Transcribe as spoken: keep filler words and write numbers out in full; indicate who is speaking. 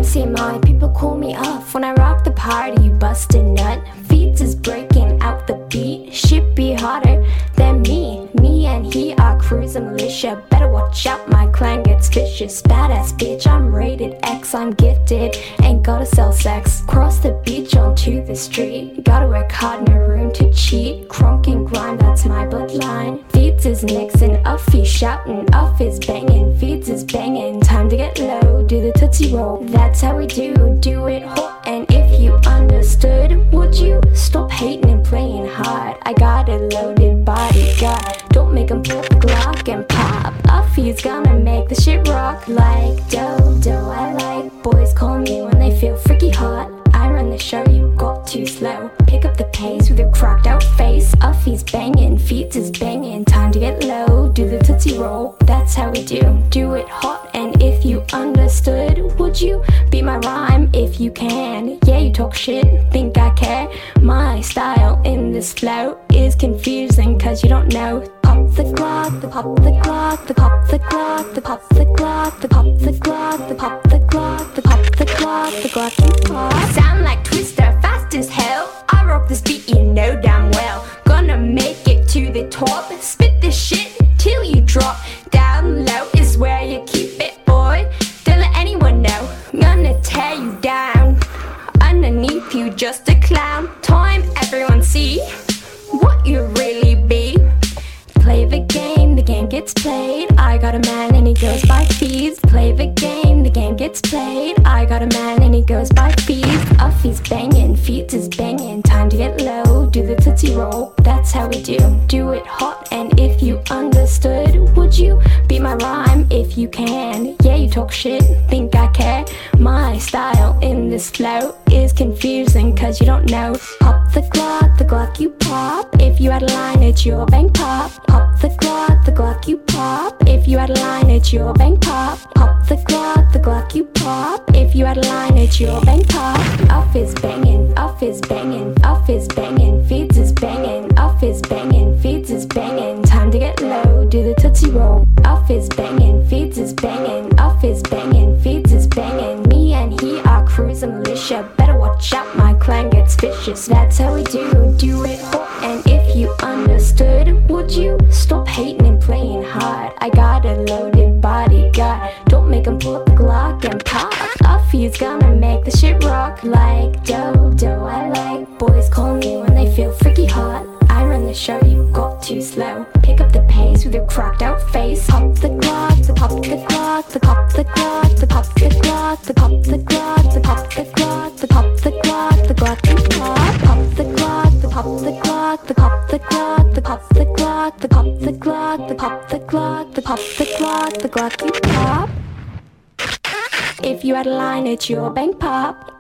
Speaker 1: C M I, people call me off. When I rock the party, you bust a nut. Feeds is breaking out the beat. Shit be harder than me. Me and he are cruising militia. Better watch out, my clan gets vicious. Badass bitch, I'm rated X, I'm gifted. Ain't gotta sell sex. Cross the beach onto the street. Gotta work hard, no room to cheat. Crunk and grind, that's my bloodline. Feeds is Nixon, Uffy shouting, Uff is banging. Feeds is banging, time to get low. Do the tootsie roll, that's how we do. Do it hot, and if you understood, would you stop hating and playing hard? I got a loaded bodyguard. Don't make him pull the Glock and pop. Uffy's gonna make the shit rock like dodo. I like boys call me when they feel freaky hot. I run the show, you got too slow. Pick up the pace with your cracked out face. Uffy's banging, Feeds is banging. Time to get low, do the tootsie roll. That's how we do, do it hot. And if you understood, would you be my rhyme if you can? Yeah, you talk shit, think I care. My style in this flow is confusing cause you don't know. Pop the Glock, the pop the Glock, the pop the Glock, the pop the Glock, the pop the Glock, the pop the Glock, the pop the Glock, the Glock you pop. Sound like Twister, fast as hell. I rock this beat, you know damn well. Gonna make it to the top. Spit this shit till you drop. Down low is where you keep it, boy. Don't let anyone know. Gonna tear you down. Underneath you just a clown. Time everyone see what you really be. Play the game, the game gets played. I got a man and he goes by Feeds. Play the game, the game gets played. I got a man and he goes by Feeds. Uffy's banging, Feeds is banging. Time to get low, do the tootsie roll. That's how we do, do it hot. And if you understood, would you be my rhyme if you can? Yeah, you talk shit, think I care. My style in this flow is confusing cause you don't know. Pop the Glock, the Glock you pop. If you had a line, it's your bang pop. Pop the Glock, the Glock you pop. If you had a line, it's your bang pop. Pop the Glock, the Glock you pop. If you had a line, it's your bang pop. Uff is banging, Uff is banging, Uff is banging, Feeds is banging, Uff is banging, Feeds is banging. Time to get low, do the tootsie roll. Uff is banging, Feeds is banging, Uff is banging, Feeds is banging. Me and he are cruising militia. Better watch out, my clan gets vicious. That's how we do, do it hot. And if you understood, would you stop hating and playing hard? I got a loaded bodyguard. Don't make him pull up the Glock and pop. Uffy's gonna make the shit rock like dodo. I like boys call me when they feel freaky hot. I run the show, you got too slow. Pick up the pace with your cracked out face. Pop the Glock, the pop the Glock, the pop the Glock, the pop the Glock, the pop the Glock, the pop the Glock, the pop the Glock, the Glock you pop. Pop the Glock, the pop the Glock, the pop the Glock, the pop the Glock, the pop the Glock, the pop the Glock, the pop the Glock, the Glock you pop. If you had a line, it's your bang pop.